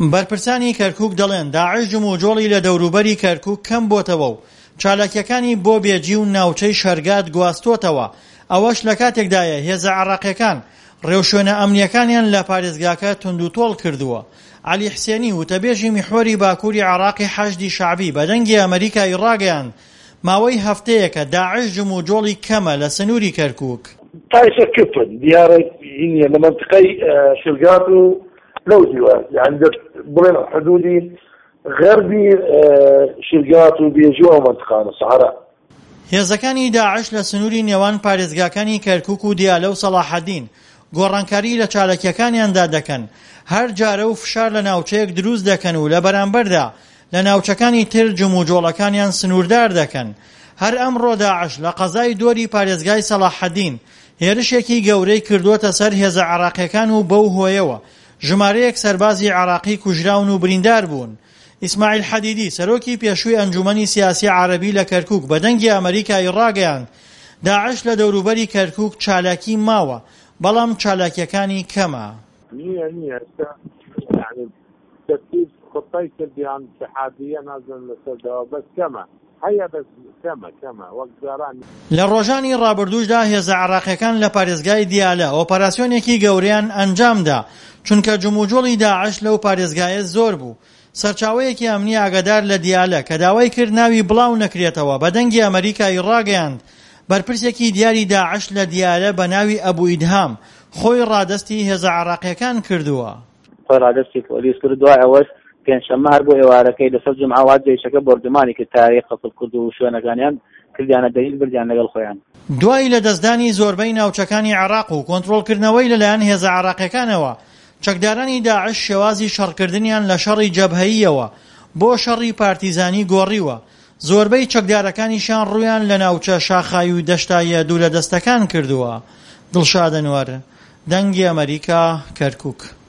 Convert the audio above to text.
بەرپرسانی کەرکووک دەڵێن داعش جموجۆڵی لە دەوروبەری کەرکووک کەم بۆتەوە و چالاکیەکانی بۆ بێجی و ناوچەی شەرگات گواستۆتەوە. ئەوەش لە کاتێکدایە هێزە عێراقیەکان ڕێوشوێنە ئەمنیەکانیان لە پارێزگاکە توندوتۆڵ کردووە. عەلی حسێنی وتەبێژی میحوەری باکووری عێراقی حەشدی شەعبی بە دەنگی ئەمریکای ڕاگەیاند ماوەی هەفتەیەکە داعش جموجۆڵی کەمە لە سنووری کەرکووک. طائفة كفر ديارة هي لمنطقة شلقات لو ديوان يعني بين حدودي غربي شلقات وبيجوا منطقة الصحراء. هێزەکانی داعش لە سنووری نێوان پارێزگاکانی کەرکووک و دیالە و سەلاحەدین گۆڕانکاری لە چالاکیەکانیاندا دەکەن. هەر جارە و فشار لە ناوچەیەک دروست دەکەن و لە بەرامبەردا لە ناوچەکانی تر جموجۆڵەکانیان سنووردار دەکەن. هەر ئەمڕۆ داعش لە قەزای دۆری پارێزگای سەلاحەدین هێرشێکی گەورەی کردووەتە سەر هێزە عێراقیەکان و بەو هۆیەوە ژمارەیەک سەربازی عێراقی کوژراون و بریندار بوون. ئیسماعیل حەدیدی سەرۆکی پێشووی ئەنجومەنی سیاسی عەرەبی لە کەرکووک بە دەنگی ئەمریکای ڕاگەیاند داعش لە دەوروبەری کەرکووک چالاکی ماوە بەڵام چالاکیەکانی کەمە. نییە يعني ترتيب خطي كرديان اتحادية نازل لسردها بس كما هيا بس كما وەکجاران لە ڕۆژانی ڕابردووشدا هێزە عێراقیەکان لە پارێزگای دیالە ئۆپەراسیۆنێکی گەورەیان ئەنجامدا چونکە جموجۆڵی داعش لەو پارێزگایە زۆر بوو. سەرچاوەیەکی ئەمنی ئاگادار لە دیالە کە داوای کرد ناوی بڵاو نەکرێتەوە بە دەنگی ئەمریکای ڕاگەیاند بەرپرسێکی دیاری داعش لە دیالە بە ناوی ئەبوو ئیدهام خۆی ڕادەستی هێزە عێراقیەکان کردووە. خۆی ڕادەستی پۆلیس کرد دوای ئەوەش پێنجشەممە هەر بۆ ئێوارەکەی لەسەر جمعەوات جێیشەکە بردمانی کرد تاریخ قەفڵ کرد و شوێنەکانیان کردیانە دەلیل بردیان لەگەڵ خۆیان. دوای لە دەستدانی زۆربەی ناوچەکانی عێراق و کۆنتڕۆڵکردنەوەی لەلایەن هێزە عێراقیەکانەوە چەکدارانی داعش شێوازی شەڕکردنیان لە شەڕی جەبهەییەوە بۆ شەڕی پارتیزانی گۆڕیوە. زۆربەی چەکدارەکانیشان ڕوویان لە ناوچە شاخای و دەشتایە دوو لە دەستەکان کردووە. دڵشاد ئەنوەر، دەنگی ئەمریکا، کەرکووک.